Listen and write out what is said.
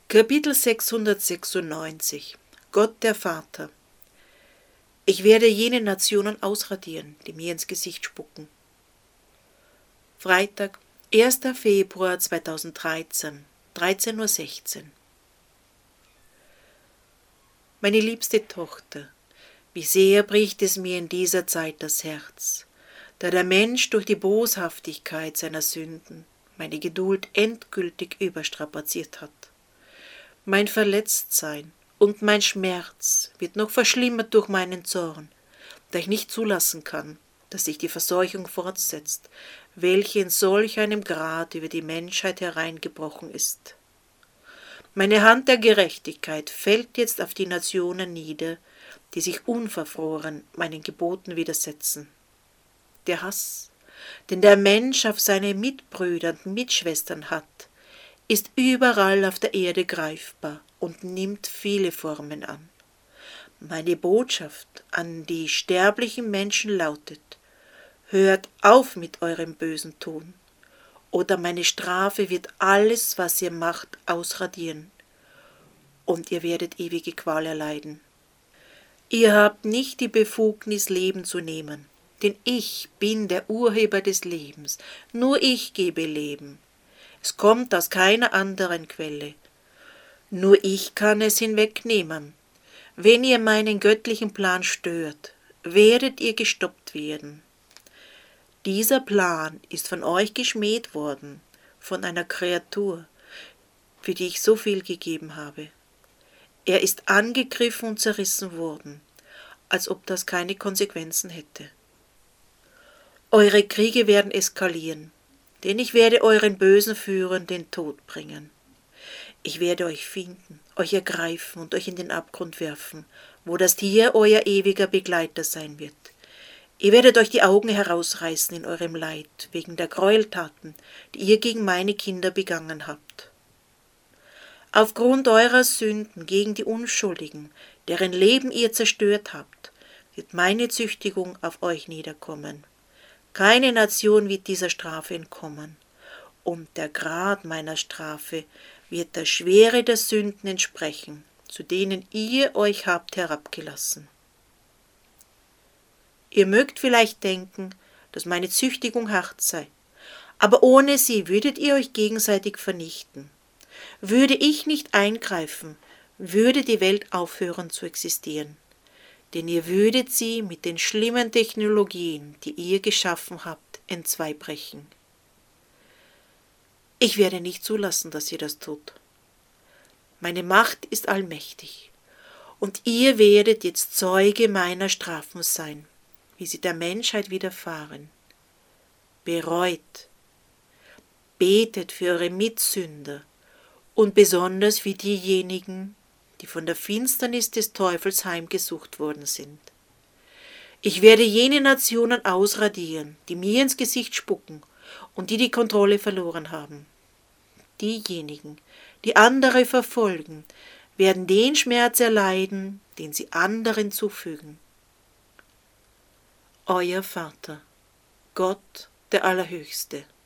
Kapitel 696 Gott der Vater. Ich werde jene Nationen ausradieren, die mir ins Gesicht spucken. Freitag, 1. Februar 2013, 13:16 Uhr. Meine liebste Tochter, wie sehr bricht es mir in dieser Zeit das Herz, da der Mensch durch die Boshaftigkeit seiner Sünden meine Geduld endgültig überstrapaziert hat. Mein Verletztsein und mein Schmerz wird noch verschlimmert durch meinen Zorn, da ich nicht zulassen kann, dass sich die Verseuchung fortsetzt, welche in solch einem Grad über die Menschheit hereingebrochen ist. Meine Hand der Gerechtigkeit fällt jetzt auf die Nationen nieder, die sich unverfroren meinen Geboten widersetzen. Der Hass, den der Mensch auf seine Mitbrüder und Mitschwestern hat, ist überall auf der Erde greifbar und nimmt viele Formen an. Meine Botschaft an die sterblichen Menschen lautet: Hört auf mit eurem bösen Tun, oder meine Strafe wird alles, was ihr macht, ausradieren, und ihr werdet ewige Qual erleiden. Ihr habt nicht die Befugnis, Leben zu nehmen, denn ich bin der Urheber des Lebens, nur ich gebe Leben. Es kommt aus keiner anderen Quelle. Nur ich kann es hinwegnehmen. Wenn ihr meinen göttlichen Plan stört, werdet ihr gestoppt werden. Dieser Plan ist von euch geschmäht worden, von einer Kreatur, für die ich so viel gegeben habe. Er ist angegriffen und zerrissen worden, als ob das keine Konsequenzen hätte. Eure Kriege werden eskalieren, denn ich werde euren bösen Führern den Tod bringen. Ich werde euch finden, euch ergreifen und euch in den Abgrund werfen, wo das Tier euer ewiger Begleiter sein wird. Ihr werdet euch die Augen herausreißen in eurem Leid, wegen der Gräueltaten, die ihr gegen meine Kinder begangen habt. Aufgrund eurer Sünden gegen die Unschuldigen, deren Leben ihr zerstört habt, wird meine Züchtigung auf euch niederkommen. Keine Nation wird dieser Strafe entkommen, und der Grad meiner Strafe wird der Schwere der Sünden entsprechen, zu denen ihr euch habt herabgelassen. Ihr mögt vielleicht denken, dass meine Züchtigung hart sei, aber ohne sie würdet ihr euch gegenseitig vernichten. Würde ich nicht eingreifen, würde die Welt aufhören zu existieren, denn ihr würdet sie mit den schlimmen Technologien, die ihr geschaffen habt, entzweibrechen. Ich werde nicht zulassen, dass ihr das tut. Meine Macht ist allmächtig, und ihr werdet jetzt Zeuge meiner Strafen sein, wie sie der Menschheit widerfahren. Bereut, betet für eure Mitsünder und besonders für diejenigen, die von der Finsternis des Teufels heimgesucht worden sind. Ich werde jene Nationen ausradieren, die mir ins Gesicht spucken und die Kontrolle verloren haben. Diejenigen, die andere verfolgen, werden den Schmerz erleiden, den sie anderen zufügen. Euer Vater, Gott der Allerhöchste.